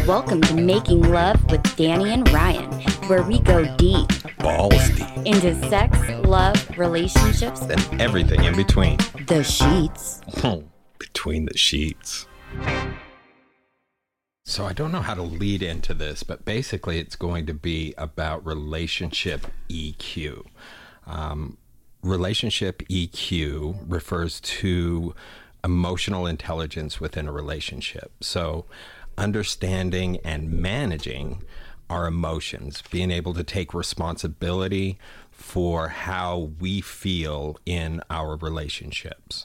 Welcome to Making Love with Danny and Ryan, where we go deep, balls deep, into sex, love, relationships, and everything in between. The sheets. Between the sheets. So I don't know how to lead into this, but basically it's going to be about relationship EQ. Relationship EQ refers to emotional intelligence within a relationship. So understanding and managing our emotions, being able to take responsibility for how we feel in our relationships.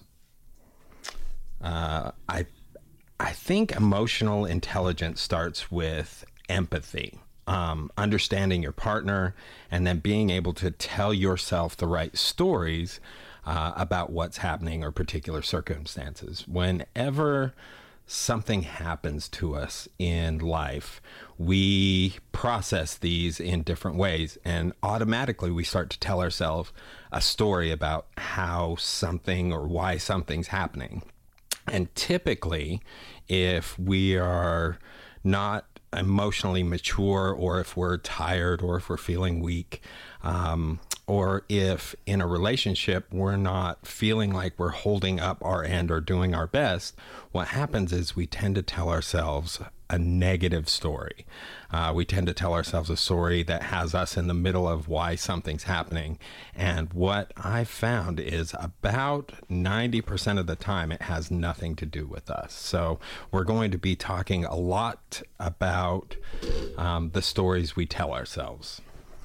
I think emotional intelligence starts with empathy, understanding your partner, and then being able to tell yourself the right stories about what's happening or particular circumstances. Whenever something happens to us in life, we process these in different ways, and automatically we start to tell ourselves a story about how something or why something's happening. And typically, if we are not emotionally mature, or if we're tired, or if we're feeling weak, or if in a relationship we're not feeling like we're holding up our end or doing our best, what happens is we tend to tell ourselves a negative story. We tend to tell ourselves a story that has us in the middle of why something's happening. And what I've found is about 90% of the time, it has nothing to do with us. So we're going to be talking a lot about the stories we tell ourselves.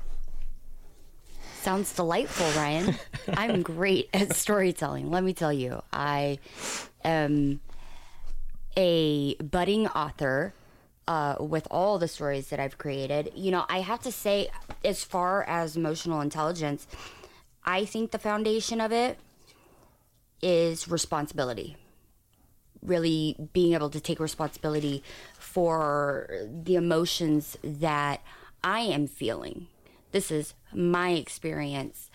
Sounds delightful, Ryan. I'm great at storytelling. Let me tell you, I am a budding author with all the stories that I've created. You know, I have to say, as far as emotional intelligence, I think the foundation of it is responsibility. Really being able to take responsibility for the emotions that I am feeling. This is my experience,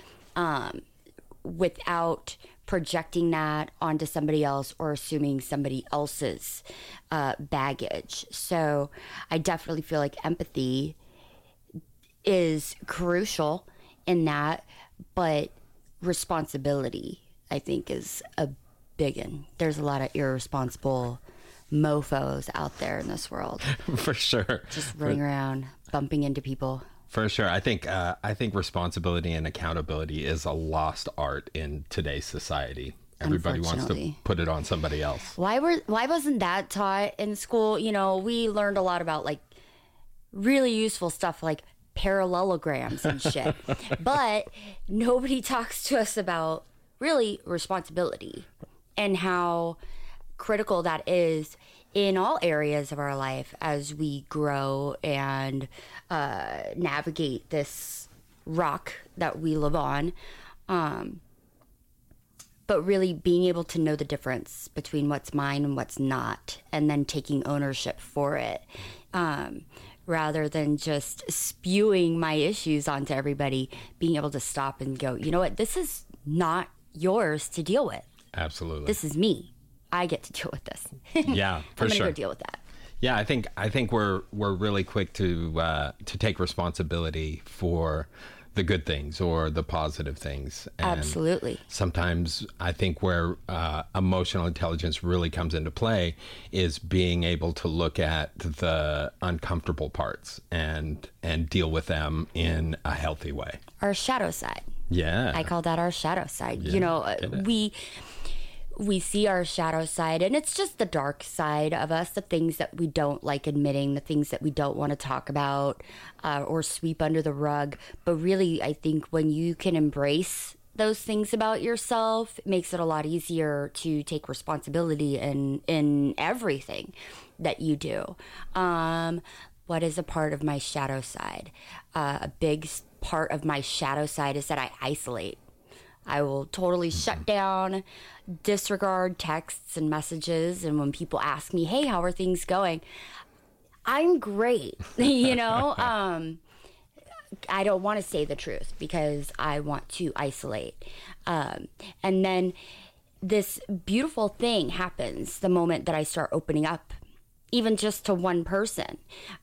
without projecting that onto somebody else or assuming somebody else's baggage. So I definitely feel like empathy is crucial in that, but responsibility, I think, is a big one. There's a lot of irresponsible mofos out there in this world. For sure. Just running around, bumping into people. For sure. I think responsibility and accountability is a lost art in today's society. Everybody wants to put it on somebody else. Why wasn't that taught in school? You know, we learned a lot about like really useful stuff like parallelograms and shit. But nobody talks to us about really responsibility and how critical that is in all areas of our life as we grow and navigate this rock that we live on. But really being able to know the difference between what's mine and what's not, and then taking ownership for it, rather than just spewing my issues onto everybody, being able to stop and go, you know what, this is not yours to deal with. Absolutely. This is me. I get to deal with this. Yeah, for sure. I'm gonna go deal with that. Yeah, I think we're really quick to take responsibility for the good things or the positive things. And absolutely. Sometimes I think where emotional intelligence really comes into play is being able to look at the uncomfortable parts and deal with them in a healthy way. Our shadow side. Yeah. I call that our shadow side. Yeah, you know, we see our shadow side, and it's just the dark side of us, the things that we don't like admitting, the things that we don't want to talk about or sweep under the rug. But really, I think when you can embrace those things about yourself, it makes it a lot easier to take responsibility in everything that you do. What is a part of my shadow side? A big part of my shadow side is that I isolate. I will totally shut down, disregard texts and messages. And when people ask me, hey, how are things going? I'm great. You know, I don't want to say the truth because I want to isolate. And then this beautiful thing happens the moment that I start opening up even just to one person.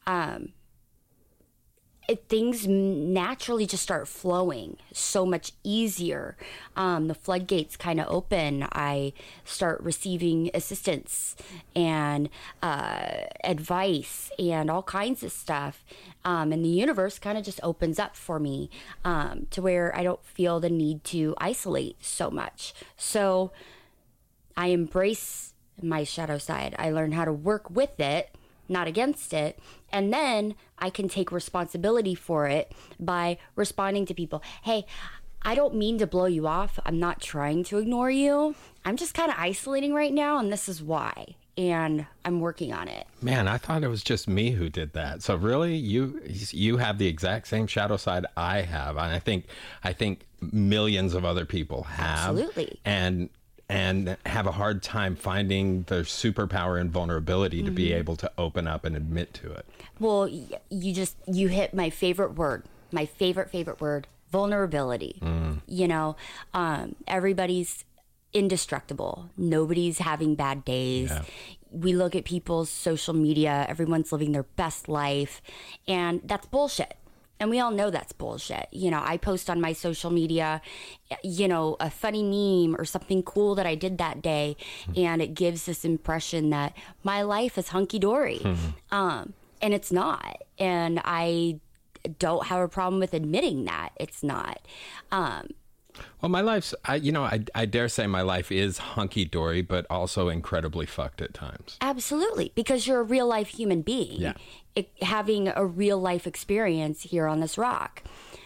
Things naturally just start flowing so much easier. The floodgates kind of open. I start receiving assistance and advice and all kinds of stuff. And the universe kind of just opens up for me to where I don't feel the need to isolate so much. So I embrace my shadow side. I learn how to work with it, not against it. And then I can take responsibility for it by responding to people. Hey, I don't mean to blow you off. I'm not trying to ignore you. I'm just kind of isolating right now, and this is why. And I'm working on it. Man, I thought it was just me who did that. So really, you have the exact same shadow side I have, and I think millions of other people have. Absolutely. And have a hard time finding their superpower and vulnerability to be able to open up and admit to it. Well, you hit my favorite word, my favorite word, vulnerability. You know, everybody's indestructible. Nobody's having bad days. Yeah. We look at people's social media, everyone's living their best life, and that's bullshit. And we all know that's bullshit. You know, I post on my social media, you know, a funny meme or something cool that I did that day, and it gives this impression that my life is hunky-dory. And it's not. And I don't have a problem with admitting that it's not. Well, my life's, I dare say my life is hunky-dory, but also incredibly fucked at times. Absolutely, because you're a real-life human being. Yeah. Having a real-life experience here on this rock.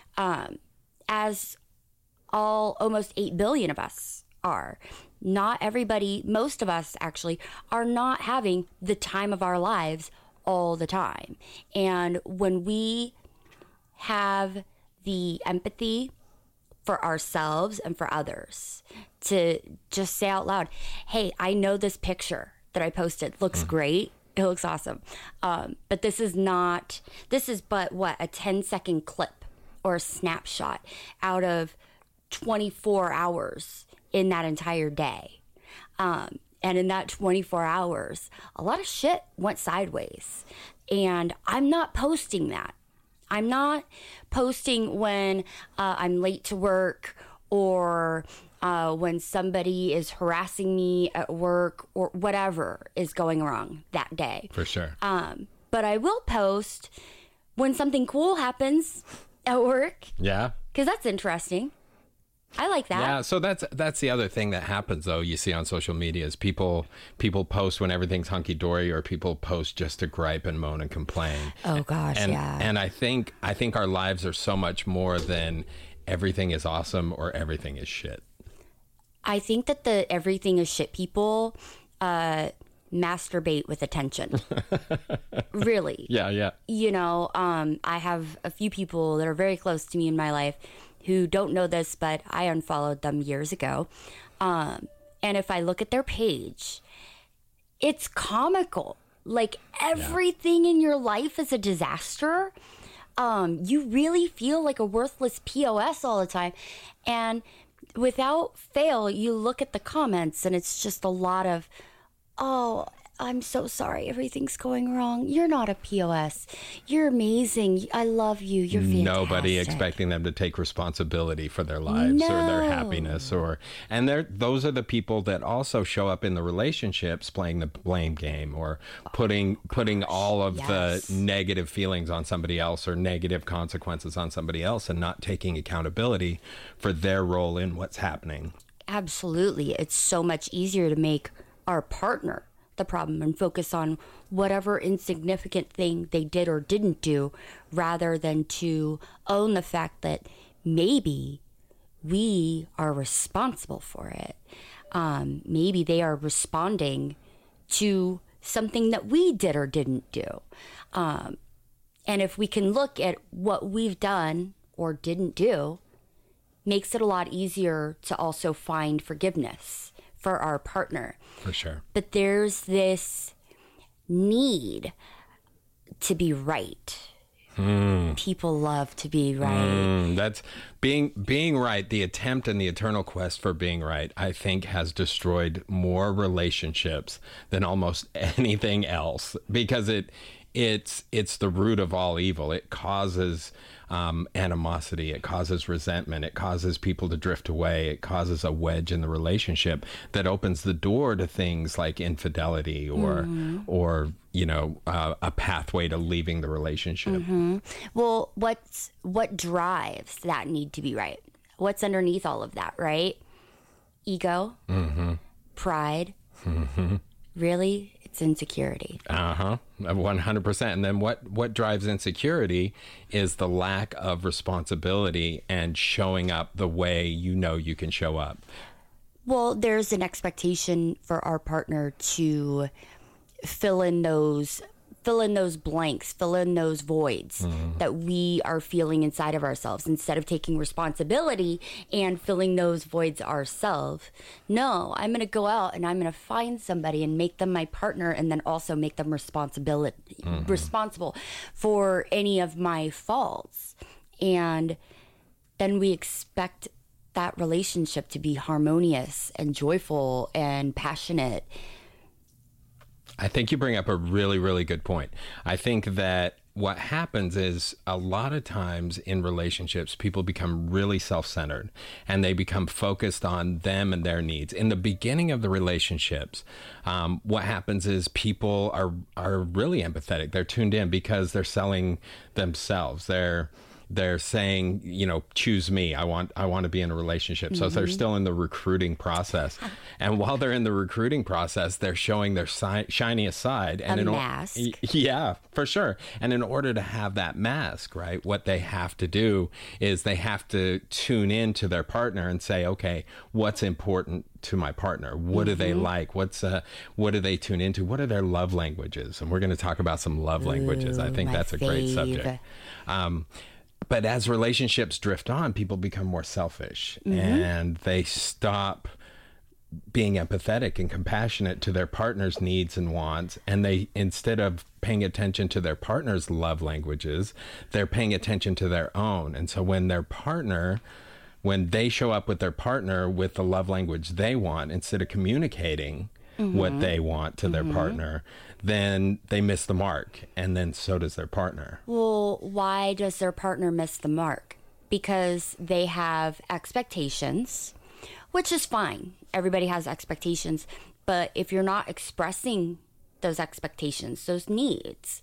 As almost 8 billion of us are. Not everybody, most of us actually, are not having the time of our lives all the time. And when we have the empathy for ourselves and for others to just say out loud, hey, I know this picture that I posted looks great. It looks awesome. But this is but what, a 10-second clip or a snapshot out of 24 hours in that entire day. And in that 24 hours, a lot of shit went sideways. And I'm not posting that. I'm not posting when I'm late to work or when somebody is harassing me at work or whatever is going wrong that day. For sure. But I will post when something cool happens at work. Yeah. Because that's interesting. I like that. Yeah, so that's the other thing that happens, though, you see on social media is people post when everything's hunky-dory, or people post just to gripe and moan and complain. Oh, gosh, yeah. And I think our lives are so much more than everything is awesome or everything is shit. I think that the everything is shit people masturbate with attention. Really. Yeah. You know, I have a few people that are very close to me in my life who don't know this, but I unfollowed them years ago. And if I look at their page, it's comical. Like everything in your life is a disaster. You really feel like a worthless POS all the time. And without fail, you look at the comments and it's just a lot of, oh, I'm so sorry. Everything's going wrong. You're not a POS. You're amazing. I love you. You're fantastic. Nobody expecting them to take responsibility for their lives or their happiness. And those are the people that also show up in the relationships playing the blame game or putting all of the negative feelings on somebody else or negative consequences on somebody else and not taking accountability for their role in what's happening. Absolutely. It's so much easier to make our partner the problem and focus on whatever insignificant thing they did or didn't do rather than to own the fact that maybe we are responsible for it. Maybe they are responding to something that we did or didn't do. And if we can look at what we've done or didn't do, makes it a lot easier to also find forgiveness for our partner. For sure. But there's this need to be right. People love to be right. That's being right. The attempt and the eternal quest for being right, I think, has destroyed more relationships than almost anything else, because it's the root of all evil. It causes animosity. It causes resentment. It causes people to drift away. It causes a wedge in the relationship that opens the door to things like infidelity or a pathway to leaving the relationship. Well, what drives that need to be right? What's underneath all of that, right? Ego, pride, really? It's insecurity. 100%. And then what drives insecurity is the lack of responsibility and showing up the way you can show up. Well, there's an expectation for our partner to fill in those blanks, fill in those voids that we are feeling inside of ourselves, instead of taking responsibility and filling those voids ourselves. No, I'm going to go out and I'm going to find somebody and make them my partner, and then also make them responsible for any of my faults. And then we expect that relationship to be harmonious and joyful and passionate. I think you bring up a really, really good point. I think that what happens is a lot of times in relationships, people become really self-centered and they become focused on them and their needs. In the beginning of the relationships, what happens is people are really empathetic. They're tuned in because they're selling themselves. They're saying, choose me. I want to be in a relationship. So they're still in the recruiting process. And while they're in the recruiting process, they're showing their shiniest side. And a mask. Yeah, for sure. And in order to have that mask, right, what they have to do is they have to tune in to their partner and say, okay, what's important to my partner? What do they like? What do they tune into? What are their love languages? And we're going to talk about some love languages. I think that's a great subject. But as relationships drift on, people become more selfish and they stop being empathetic and compassionate to their partner's needs and wants. And they, instead of paying attention to their partner's love languages, they're paying attention to their own. And so when they show up with their partner with the love language they want, instead of communicating what they want to their partner, then they miss the mark, and then so does their partner. Well, why does their partner miss the mark? Because they have expectations, which is fine. Everybody has expectations. But if you're not expressing those expectations, those needs,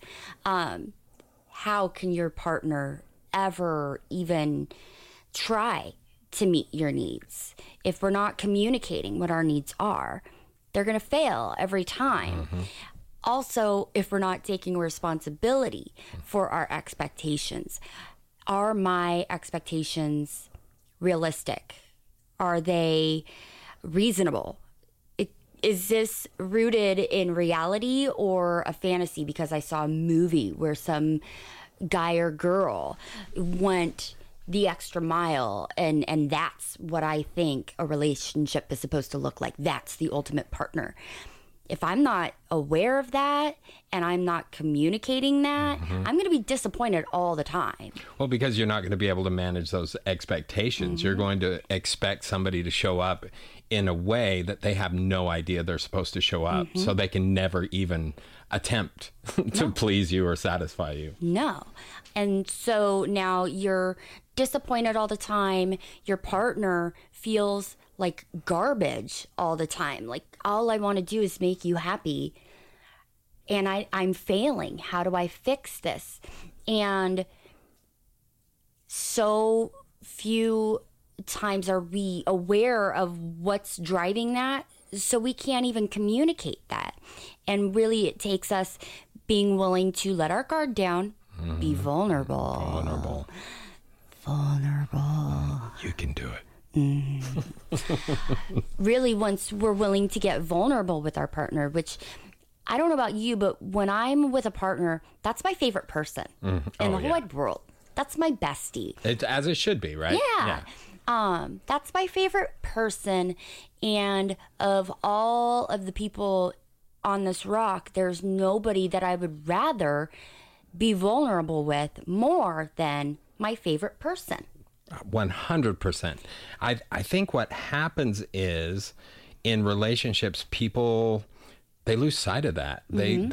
how can your partner ever even try to meet your needs? If we're not communicating what our needs are, they're going to fail every time. Also, if we're not taking responsibility for our expectations, are my expectations realistic? Are they reasonable? Is this rooted in reality or a fantasy because I saw a movie where some guy or girl went the extra mile, and that's what I think a relationship is supposed to look like. That's the ultimate partner. If I'm not aware of that and I'm not communicating that, I'm going to be disappointed all the time. Well, because you're not going to be able to manage those expectations. You're going to expect somebody to show up in a way that they have no idea they're supposed to show up, so they can never even attempt to please you or satisfy you. No. And so now you're disappointed all the time. Your partner feels like garbage all the time. Like, all I want to do is make you happy. And I'm failing. How do I fix this? And so few times are we aware of what's driving that, so we can't even communicate that. And really, it takes us being willing to let our guard down, be vulnerable. You can do it. Really, once we're willing to get vulnerable with our partner, which I don't know about you, but when I'm with a partner, that's my favorite person in the whole wide world. That's my bestie. It's as it should be, right? Yeah. That's my favorite person. And of all of the people on this rock, there's nobody that I would rather be vulnerable with more than my favorite person. 100%. I think what happens is in relationships, people, they lose sight of that.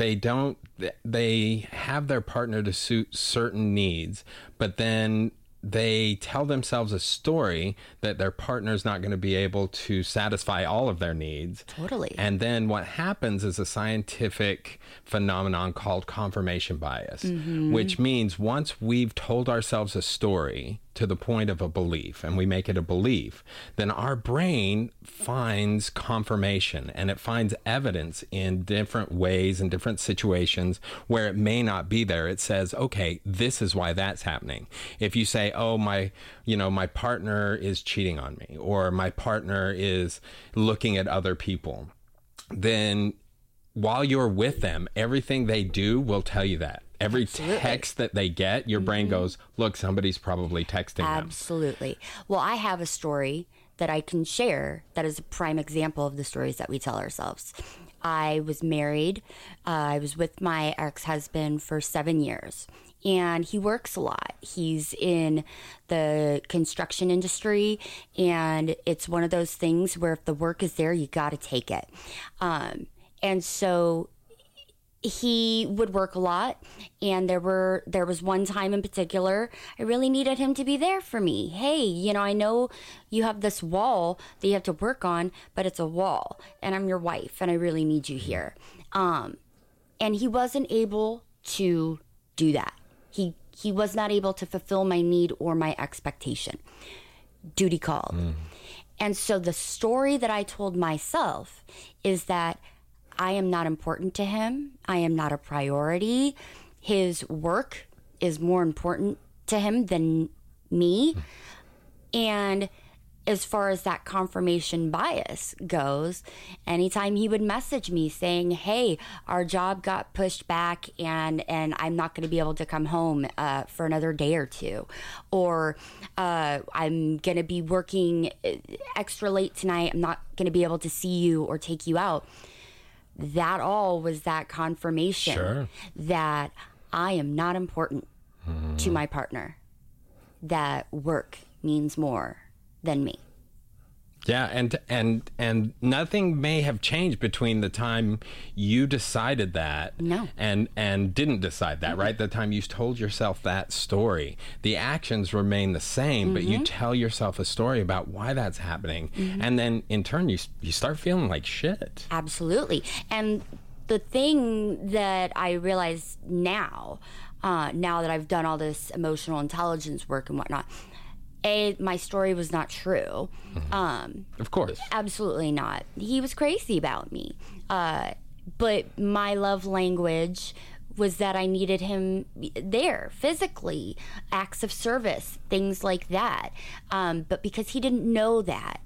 They have their partner to suit certain needs, but then they tell themselves a story that their partner's not going to be able to satisfy all of their needs. Totally. And then what happens is a scientific phenomenon called confirmation bias, which means once we've told ourselves a story to the point of a belief and we make it a belief, then our brain finds confirmation and it finds evidence in different ways and different situations where it may not be there. It says, okay, this is why that's happening. If you say, oh, my partner is cheating on me, or my partner is looking at other people, then while you're with them, everything they do will tell you that. Every text that they get, your brain goes, look, somebody's probably texting them. Absolutely. Well, I have a story that I can share that is a prime example of the stories that we tell ourselves. I was married. I was with my ex-husband for 7 years, and he works a lot. He's in the construction industry, and it's one of those things where if the work is there, you got to take it. And so he would work a lot, and there was one time in particular I really needed him to be there for me. Hey, I know you have this wall that you have to work on, but it's a wall, and I'm your wife, and I really need you here. And he wasn't able to do that. He was not able to fulfill my need or my expectation. Duty called. And so the story that I told myself is that I am not important to him. I am not a priority. His work is more important to him than me. And as far as that confirmation bias goes, anytime he would message me saying, hey, our job got pushed back and I'm not going to be able to come home for another day or two, or I'm going to be working extra late tonight, I'm not going to be able to see you or take you out. That all was that confirmation that I am not important to my partner, that work means more than me. Yeah, and nothing may have changed between the time you decided that and didn't decide that, right? The time you told yourself that story. The actions remain the same, but you tell yourself a story about why that's happening. And then in turn, you start feeling like shit. Absolutely. And the thing that I realize now that I've done all this emotional intelligence work and whatnot, my story was not true. Of course. Absolutely not. He was crazy about me. But my love language was that I needed him there physically, acts of service, things like that. But because he didn't know that,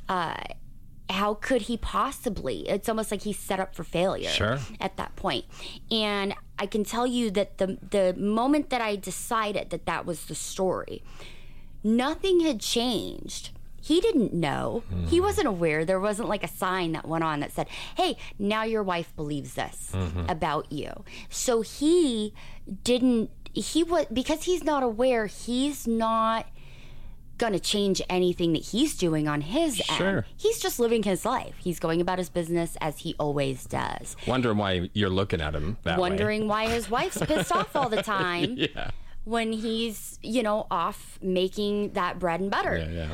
how could he possibly? It's almost like he's set up for failure at that point. And I can tell you that the moment that I decided that that was the story, nothing had changed. He didn't know. He wasn't aware. There wasn't like a sign that went on that said, hey, now your wife believes this about you. So because he's not aware, he's not going to change anything that he's doing on his end. He's just living his life. He's going about his business as he always does. Wondering why you're looking at him that way. Wondering why his wife's pissed off all the time. When he's, off making that bread and butter.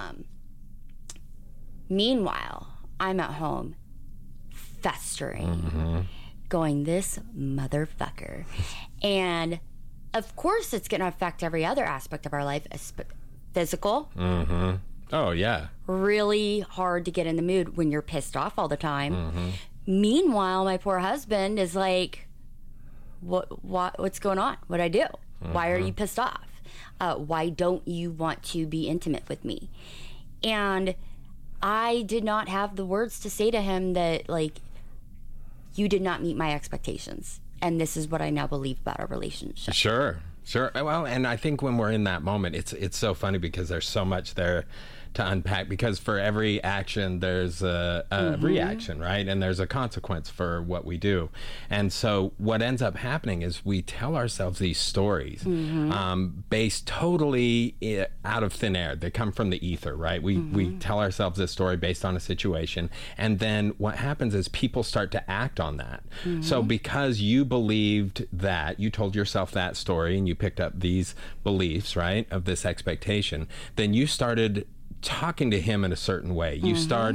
Meanwhile, I'm at home festering, going, this motherfucker. And of course it's going to affect every other aspect of our life, physical. Oh, yeah. Really hard to get in the mood when you're pissed off all the time. Meanwhile, my poor husband is like, what's going on? What'd I do? Why are you pissed off? Why don't you want to be intimate with me? And I did not have the words to say to him that, you did not meet my expectations. And this is what I now believe about our relationship. Sure. Well, and I think when we're in that moment, it's so funny because there's so much there to unpack, because for every action there's a reaction, right? And there's a consequence for what we do. And so what ends up happening is we tell ourselves these stories based totally out of thin air. They come from the ether, right? We tell ourselves this story based on a situation, and then what happens is people start to act on that. So because you believed that, you told yourself that story and you picked up these beliefs, right, of this expectation, then you started talking to him in a certain way. You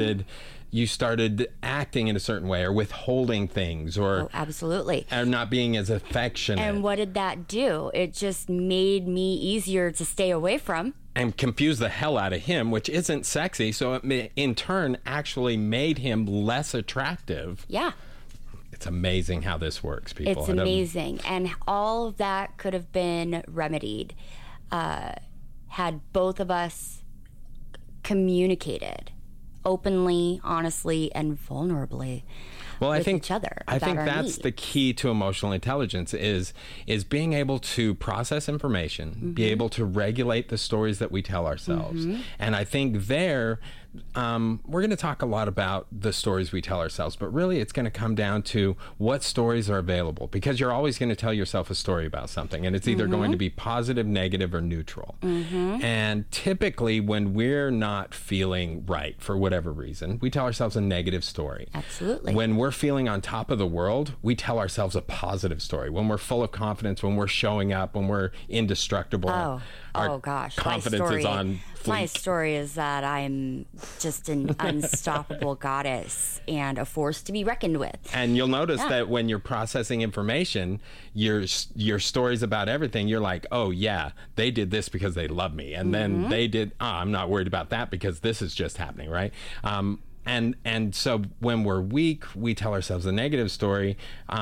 started acting in a certain way, or withholding things, or absolutely, or not being as affectionate. And what did that do? It just made me easier to stay away from. And confused the hell out of him, which isn't sexy. So it in turn actually made him less attractive. Yeah. It's amazing how this works, people. It's amazing. And all of that could have been remedied had both of us communicated openly, honestly, and vulnerably with each other. I think that's needs. the key to emotional intelligence is being able to process information, be able to regulate the stories that we tell ourselves. And I think there, we're going to talk a lot about the stories we tell ourselves, but really it's going to come down to what stories are available, because you're always going to tell yourself a story about something, and it's either going to be positive, negative, or neutral. And typically when we're not feeling right for whatever reason, we tell ourselves a negative story. Absolutely. When we're feeling on top of the world, we tell ourselves a positive story. When we're full of confidence, when we're showing up, when we're indestructible, our gosh, confidence is on fleek. My story is that I'm just an unstoppable goddess and a force to be reckoned with. And you'll notice that when you're processing information, your stories about everything, you're like, oh yeah, they did this because they love me, and then they did. I'm not worried about that because this is just happening, right? And so when we're weak, we tell ourselves a negative story.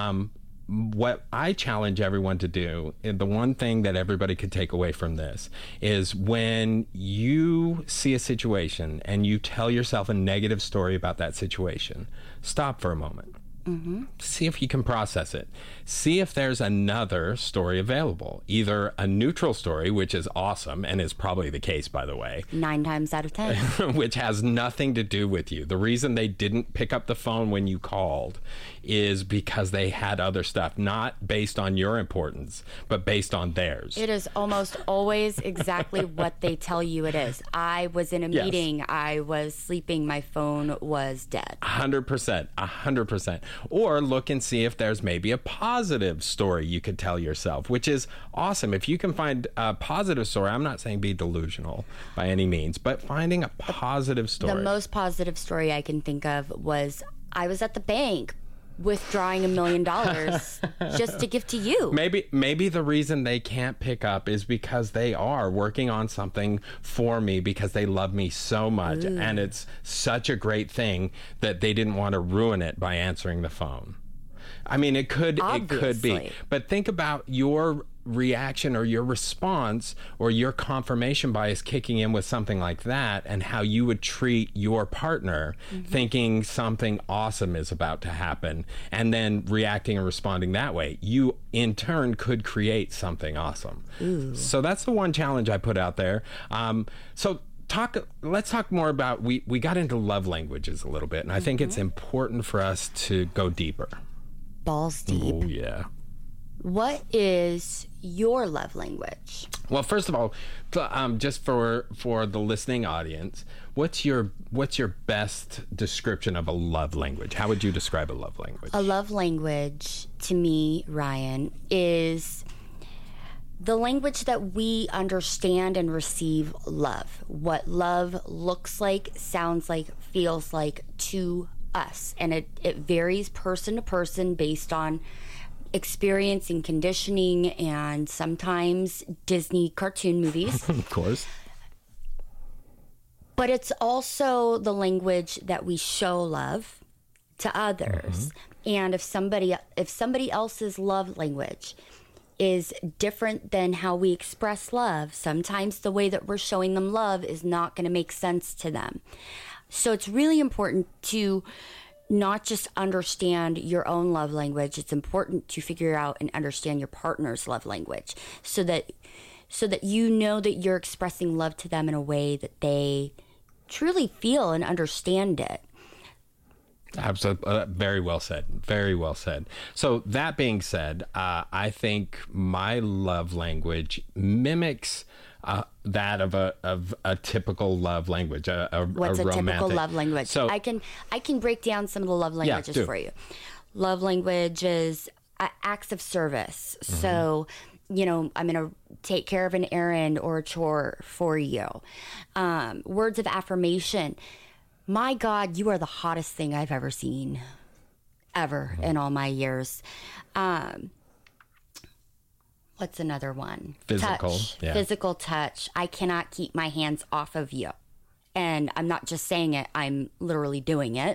What I challenge everyone to do, and the one thing that everybody could take away from this, is when you see a situation and you tell yourself a negative story about that situation, stop for a moment. See if you can process it. See if there's another story available, either a neutral story, which is awesome and is probably the case, by the way, 9 times out of 10, which has nothing to do with you. The reason they didn't pick up the phone when you called is because they had other stuff, not based on your importance, but based on theirs. It is almost always exactly what they tell you it is. I was in a meeting, I was sleeping, my phone was dead. 100%, 100%. Or look and see if there's maybe a positive story you could tell yourself, which is awesome. If you can find a positive story, I'm not saying be delusional by any means, but finding a positive story. The most positive story I can think of was I was at the bank withdrawing $1 million just to give to you. Maybe the reason they can't pick up is because they are working on something for me because they love me so much. Ooh. And it's such a great thing that they didn't want to ruin it by answering the phone. I mean, it could be. But think about your reaction or your response or your confirmation bias kicking in with something like that, and how you would treat your partner, thinking something awesome is about to happen, and then reacting and responding that way. You in turn could create something awesome. Ooh. So that's the one challenge I put out there. Let's talk more about, we got into love languages a little bit, and I think it's important for us to go deeper. Balls deep. Oh yeah. What is your love language? Well, first of all, just for the listening audience, what's your best description of a love language? How would you describe a love language? A love language, to me, Ryan, is the language that we understand and receive love. What love looks like, sounds like, feels like to us. And it varies person to person based on experience and conditioning, and sometimes Disney cartoon movies. Of course. But it's also the language that we show love to others. And if somebody else's love language is different than how we express love, sometimes the way that we're showing them love is not going to make sense to them. So it's really important to not just understand your own love language. It's important to figure out and understand your partner's love language so that you know that you're expressing love to them in a way that they truly feel and understand it. Absolutely. Very well said. Very well said. So that being said, I think my love language mimics that of a typical love language. What's a romantic typical love language? So I can break down some of the love languages for you. Love language is acts of service. Mm-hmm. So, I'm going to take care of an errand or a chore for you. Words of affirmation. My God, you are the hottest thing I've ever seen, ever, in all my years. What's another one? Physical. Touch. Yeah. Physical touch. I cannot keep my hands off of you. And I'm not just saying it, I'm literally doing it.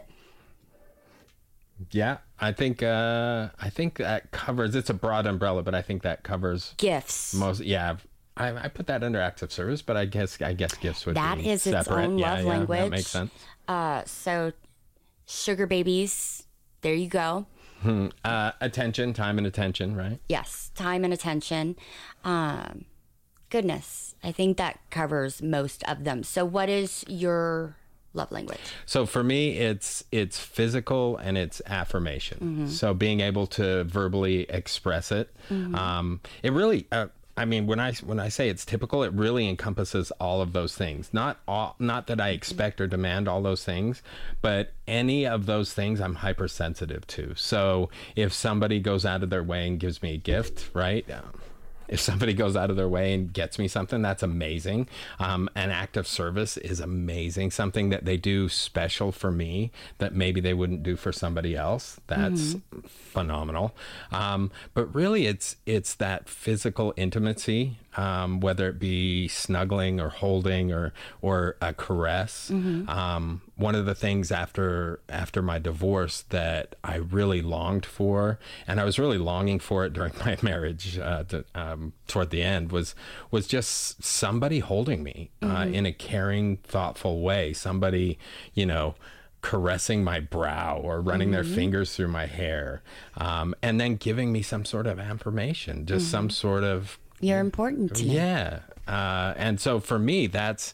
Yeah, I think that covers, it's a broad umbrella, but I think that covers gifts. Most, yeah. I put that under acts of service, but I guess gifts would that be is separate. Its own love language. That makes sense. So sugar babies, there you go. Attention, time and attention, right? Yes, time and attention. Goodness, I think that covers most of them. So what is your love language? So for me, it's physical and it's affirmation. Mm-hmm. So being able to verbally express it. Mm-hmm. It really... when I say it's typical, it really encompasses all of those things. Not that I expect or demand all those things, but any of those things I'm hypersensitive to. So if somebody goes out of their way and gives me a gift, right? If somebody goes out of their way and gets me something, that's amazing. An act of service is amazing. Something that they do special for me that maybe they wouldn't do for somebody else. That's phenomenal. But really, it's that physical intimacy, whether it be snuggling or holding or a caress. Mm-hmm. One of the things after my divorce that I really longed for, and I was really longing for it during my marriage toward the end, was just somebody holding me in a caring, thoughtful way. Somebody, caressing my brow or running their fingers through my hair, and then giving me some sort of affirmation, just some sort of... You're important to me. Yeah. And so for me, that's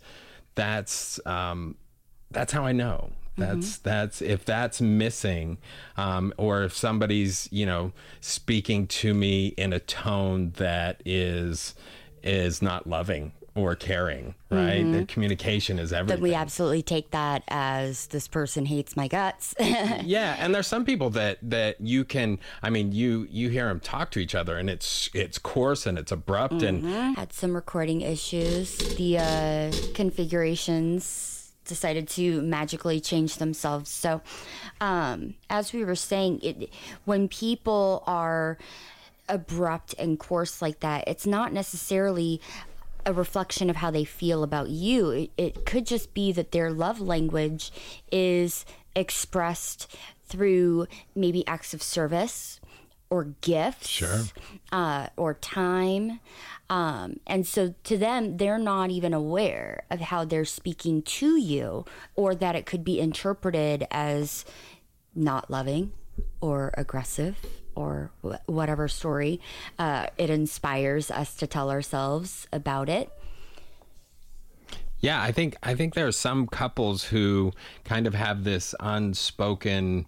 how I know. That's if that's missing, or if somebody's, speaking to me in a tone that is not loving or caring, right? The communication is everything. Then we absolutely take that as this person hates my guts. Yeah, and there's some people that you can, you hear them talk to each other and it's coarse and it's abrupt and... Had some recording issues. The configurations decided to magically change themselves. So as we were saying, when people are abrupt and coarse like that, it's not necessarily a reflection of how they feel about you. It could just be that their love language is expressed through maybe acts of service or gifts, sure, or time. And so to them, they're not even aware of how they're speaking to you, or that it could be interpreted as not loving or aggressive or whatever story it inspires us to tell ourselves about it. Yeah, I think there are some couples who kind of have this unspoken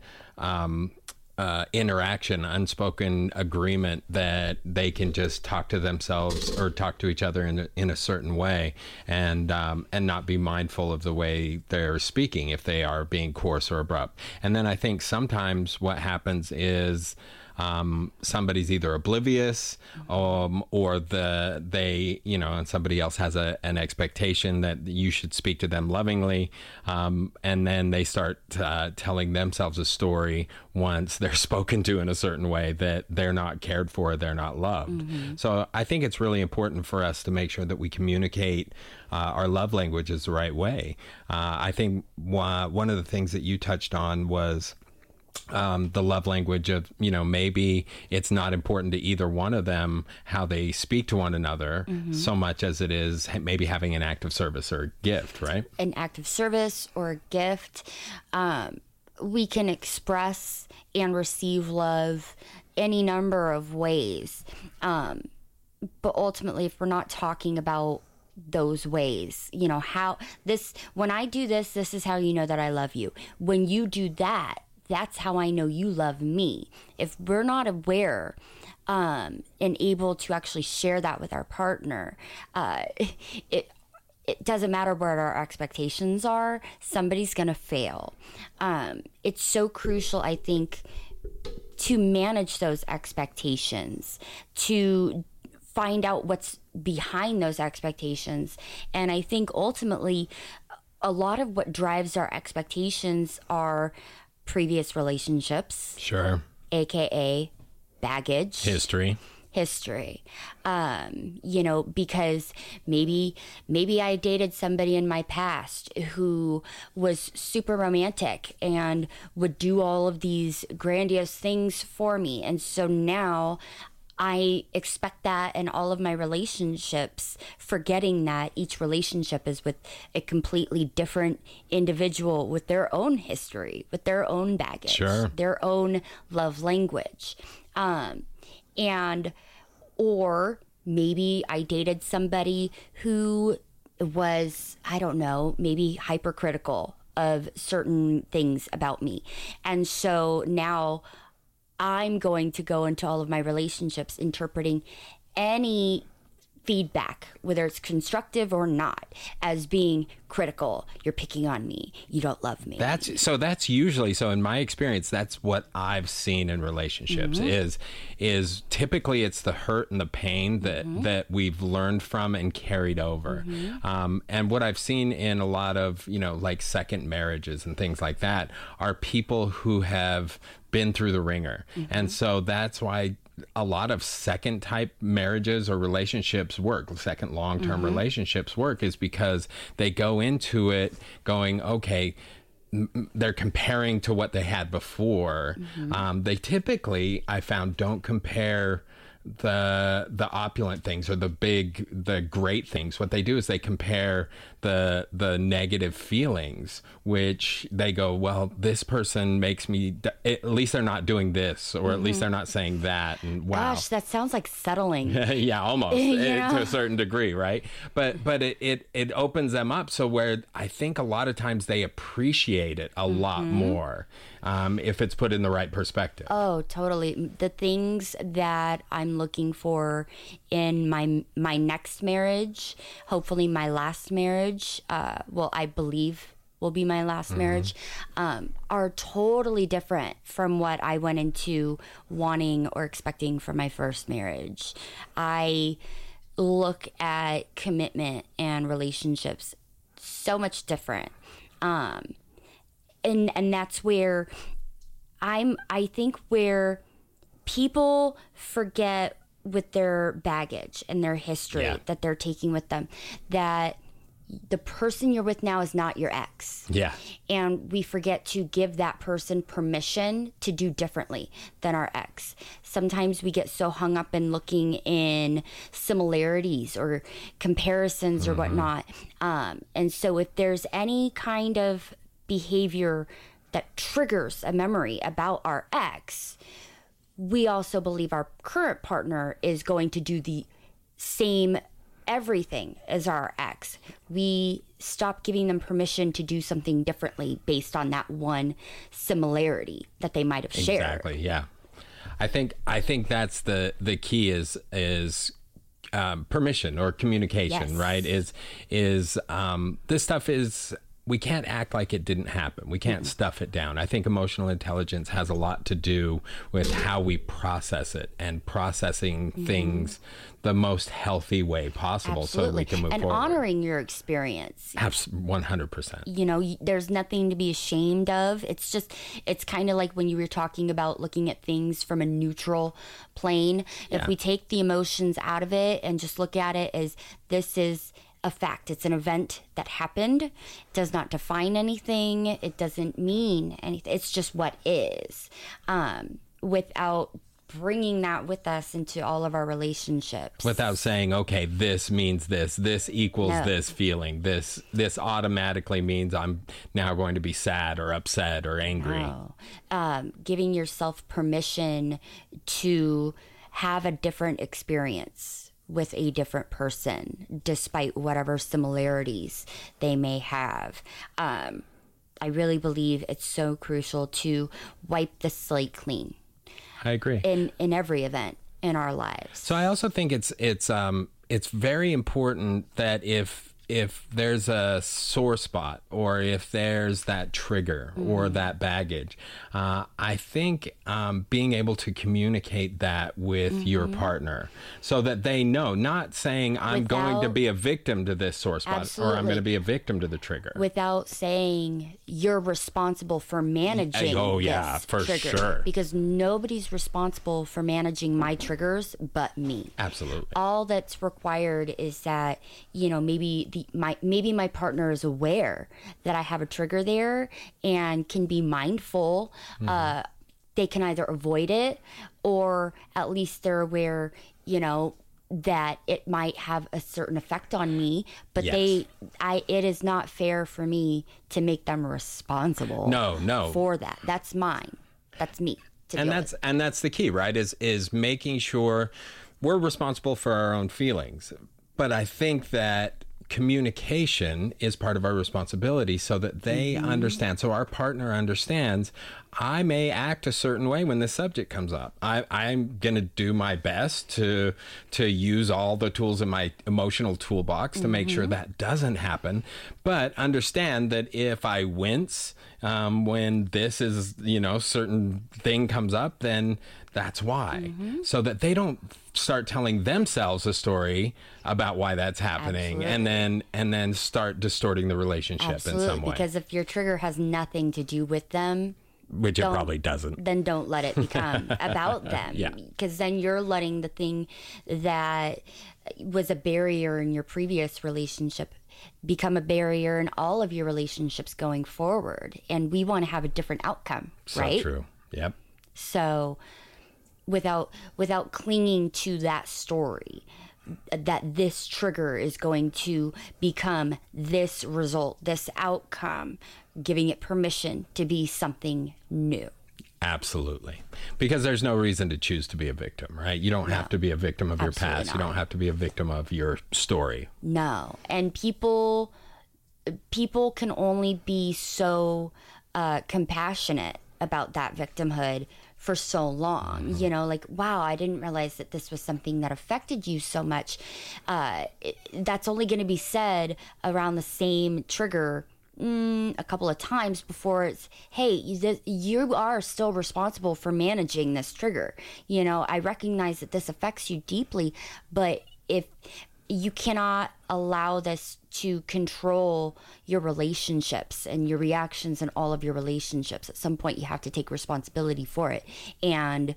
interaction, unspoken agreement that they can just talk to themselves or talk to each other in a certain way, and not be mindful of the way they're speaking if they are being coarse or abrupt. And then I think sometimes what happens is somebody's either oblivious, or and somebody else has an expectation that you should speak to them lovingly, and then they start telling themselves a story once they're spoken to in a certain way that they're not cared for, they're not loved. So I think it's really important for us to make sure that we communicate our love languages the right way. I think one of the things that you touched on was the love language of, maybe it's not important to either one of them how they speak to one another so much as it is maybe having an act of service or gift, right? An act of service or a gift. We can express and receive love any number of ways. But ultimately, if we're not talking about those ways. You know, how this, when I do this, this is how you know that I love you. When you do that, that's how I know you love me. If we're not aware and able to actually share that with our partner, it doesn't matter what our expectations are, somebody's going to fail. It's so crucial, I think, to manage those expectations, to find out what's behind those expectations. And I think ultimately, a lot of what drives our expectations are previous relationships. Sure. AKA baggage. History. You know, because maybe I dated somebody in my past who was super romantic and would do all of these grandiose things for me. And so now I expect that in all of my relationships, forgetting that each relationship is with a completely different individual with their own history, with their own baggage, sure, their own love language. Or maybe I dated somebody who was, I don't know, maybe hypercritical of certain things about me. And so now I'm going to go into all of my relationships interpreting any feedback, whether it's constructive or not, as being critical. You're picking on me. You don't love me. That's usually, so in my experience, that's what I've seen in relationships is typically it's the hurt and the pain that we've learned from and carried over. And what I've seen in a lot of, you know, like second marriages and things like that are people who have been through the ringer. And so that's why a lot of second type marriages or relationships work, second long-term relationships work, is because they go into it going, okay, they're comparing to what they had before. They typically, I found, don't compare the opulent things or the great things. What they do is they compare the negative feelings, which they go, well, this person makes me, at least they're not doing this, or at least they're not saying that. And wow, gosh, that sounds like settling. Yeah, almost to a certain degree, right? But it opens them up, so where I think a lot of times they appreciate it a lot more if it's put in the right perspective. Oh, totally. The things that I'm looking for in my next marriage, hopefully my last marriage, I believe will be my last marriage, are totally different from what I went into wanting or expecting from my first marriage. I look at commitment and relationships so much different. And that's where I think where people forget with their baggage and their history that they're taking with them, that the person you're with now is not your ex. Yeah. And we forget to give that person permission to do differently than our ex. Sometimes we get so hung up in looking in similarities or comparisons or whatnot. And so if there's any kind of behavior that triggers a memory about our ex, we also believe our current partner is going to do the same everything as our ex. We stop giving them permission to do something differently based on that one similarity that they might have shared. Exactly. Yeah. I think that's the key is permission or communication, right? Is this stuff is, we can't act like it didn't happen. We can't stuff it down. I think emotional intelligence has a lot to do with how we process it and processing things the most healthy way possible. Absolutely. So we can move and forward. Honoring your experience. 100%. You know, there's nothing to be ashamed of. It's kind of like when you were talking about looking at things from a neutral plane. If we take the emotions out of it and just look at it as this is a fact, it's an event that happened. It does not define anything. It doesn't mean anything. It's just what is, without bringing that with us into all of our relationships. Without saying, okay, this means this equals this feeling. This automatically means I'm now going to be sad or upset or angry. No. Giving yourself permission to have a different experience with a different person, despite whatever similarities they may have. I really believe it's so crucial to wipe the slate clean. I agree. In every event in our lives. So I also think it's very important that if there's a sore spot or if there's that trigger or that baggage, I think being able to communicate that with your partner so that they know, not saying I'm going to be a victim to this sore spot or I'm going to be a victim to the trigger. Without saying you're responsible for managing this for trigger. sure. Because nobody's responsible for managing my triggers but me. Absolutely. All that's required is that, maybe my partner is aware that I have a trigger there and can be mindful. They can either avoid it or at least they're aware, that it might have a certain effect on me, but it is not fair for me to make them responsible for that. That's mine. That's me. And that's the key, right? Is making sure we're responsible for our own feelings. But I think that communication is part of our responsibility so that they understand. So our partner understands, I may act a certain way when this subject comes up. I'm going to do my best to use all the tools in my emotional toolbox to make sure that doesn't happen. But understand that if I wince when this is, certain thing comes up, then that's why. So that they don't start telling themselves a story about why that's happening. Absolutely. and then start distorting the relationship in some way. Because if your trigger has nothing to do with them, which it probably doesn't, then don't let it become about them. Yeah. Because then you're letting the thing that was a barrier in your previous relationship become a barrier in all of your relationships going forward. And we want to have a different outcome, right? So true. Yep. So without clinging to that story, that this trigger is going to become this result, this outcome, giving it permission to be something new. Absolutely. Because there's no reason to choose to be a victim, right? You don't have to be a victim of your past. You don't have to be a victim of your story. No. And people can only be so compassionate about that victimhood for so long, wow, I didn't realize that this was something that affected you so much. That's only going to be said around the same trigger a couple of times before it's, hey, you are still responsible for managing this trigger. I recognize that this affects you deeply, but if you cannot allow this to control your relationships and your reactions in all of your relationships. At some point, you have to take responsibility for it and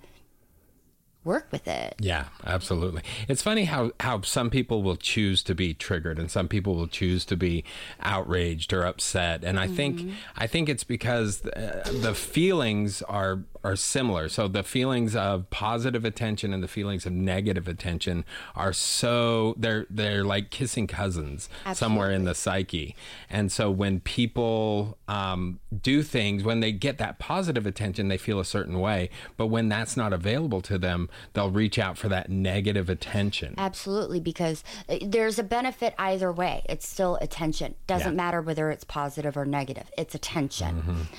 work with it. Yeah, absolutely. It's funny how some people will choose to be triggered and some people will choose to be outraged or upset. And I think it's because the feelings are similar. So the feelings of positive attention and the feelings of negative attention are they're like kissing cousins. Absolutely. Somewhere in the psyche. And so when people do things, when they get that positive attention, they feel a certain way. But when that's not available to them, they'll reach out for that negative attention. Absolutely, because there's a benefit either way. It's still attention. Doesn't matter whether it's positive or negative. It's attention.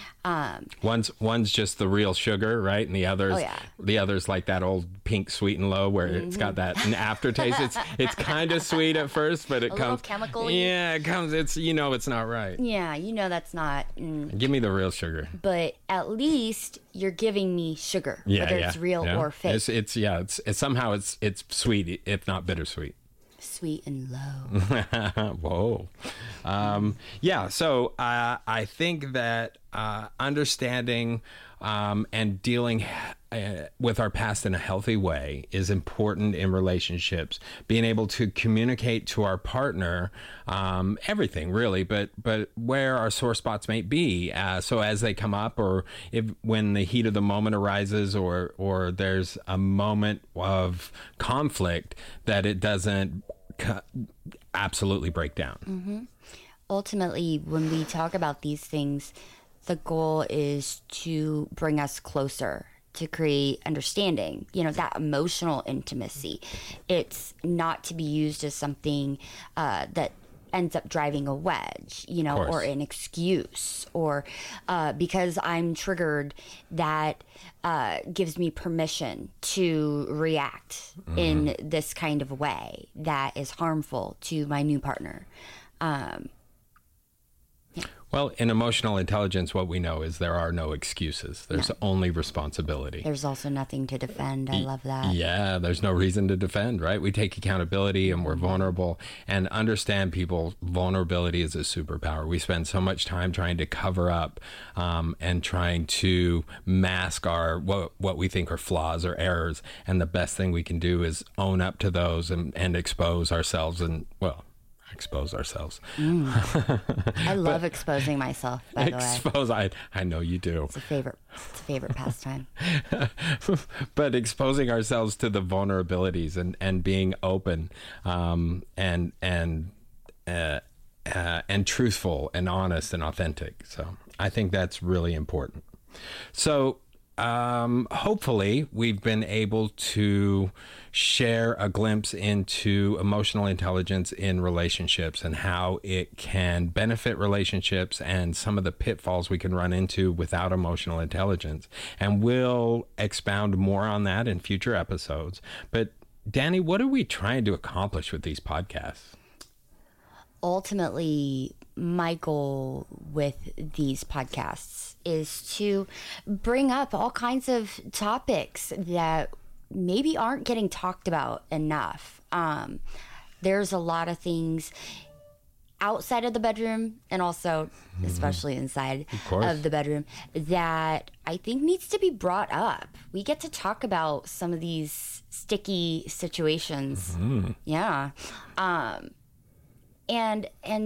One's just the real sugar, right? And the other's like that old pink sweet and low where it's got that aftertaste. It's kind of sweet at first, but it comes chemical. Yeah, it comes. It's it's not right. Yeah, that's not. Give me the real sugar. But at least you're giving me sugar, whether it's real or fake. It's somehow it's sweet, if not bittersweet. Sweet and low. Whoa. So I think that understanding and dealing with our past in a healthy way is important in relationships. Being able to communicate to our partner everything really, but where our sore spots may be. So as they come up, or when the heat of the moment arises, or there's a moment of conflict, that it doesn't absolutely break down. Ultimately, when we talk about these things, the goal is to bring us closer to create understanding, that emotional intimacy. It's not to be used as something that ends up driving a wedge, or an excuse, or because I'm triggered, that gives me permission to react in this kind of way that is harmful to my new partner. Well, in emotional intelligence, what we know is there are no excuses. There's only responsibility. There's also nothing to defend. I love that. Yeah, there's no reason to defend, right? We take accountability and we're vulnerable, and understand people, vulnerability is a superpower. We spend so much time trying to cover up and trying to mask our what we think are flaws or errors. And the best thing we can do is own up to those and expose ourselves expose ourselves. I love exposing myself, by the way. I know you do. It's a favorite pastime. But exposing ourselves to the vulnerabilities and being open and truthful and honest and authentic. So I think that's really important. So hopefully we've been able to share a glimpse into emotional intelligence in relationships and how it can benefit relationships and some of the pitfalls we can run into without emotional intelligence. And we'll expound more on that in future episodes. But Danny, what are we trying to accomplish with these podcasts? Ultimately, my goal with these podcasts is to bring up all kinds of topics that maybe aren't getting talked about enough. There's a lot of things outside of the bedroom and also especially inside of the bedroom that I think needs to be brought up. We get to talk about some of these sticky situations. Yeah. And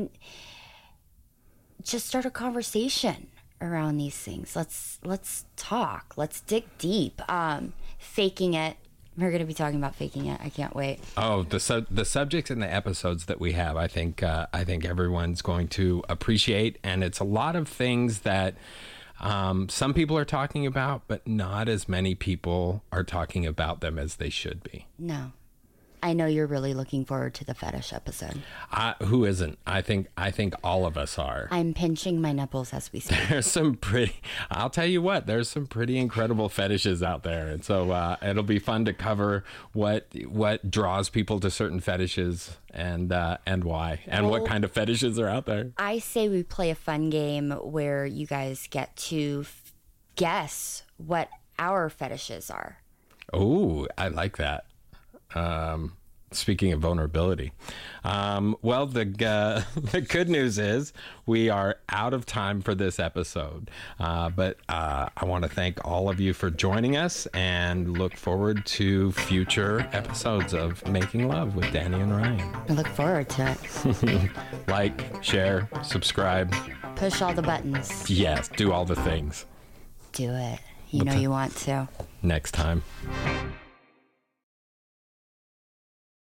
just start a conversation around these things. Let's talk. Let's dig deep. Faking it. We're going to be talking about faking it. I can't wait. Oh, the subjects in the episodes that we have, I think everyone's going to appreciate, and it's a lot of things that some people are talking about, but not as many people are talking about them as they should be. No. I know you're really looking forward to the fetish episode. Who isn't? I think all of us are. I'm pinching my nipples as we speak. I'll tell you what, there's some pretty incredible fetishes out there. And so it'll be fun to cover what draws people to certain fetishes and why, and what kind of fetishes are out there. I say we play a fun game where you guys get to guess what our fetishes are. Oh, I like that. Speaking of vulnerability, well, the good news is we are out of time for this episode, but I want to thank all of you for joining us and look forward to future episodes of Making Love with Danny and Ryan. I look forward to it. Like, share, subscribe. Push all the buttons. Yes, do all the things. Do it. You know you want to. Next time.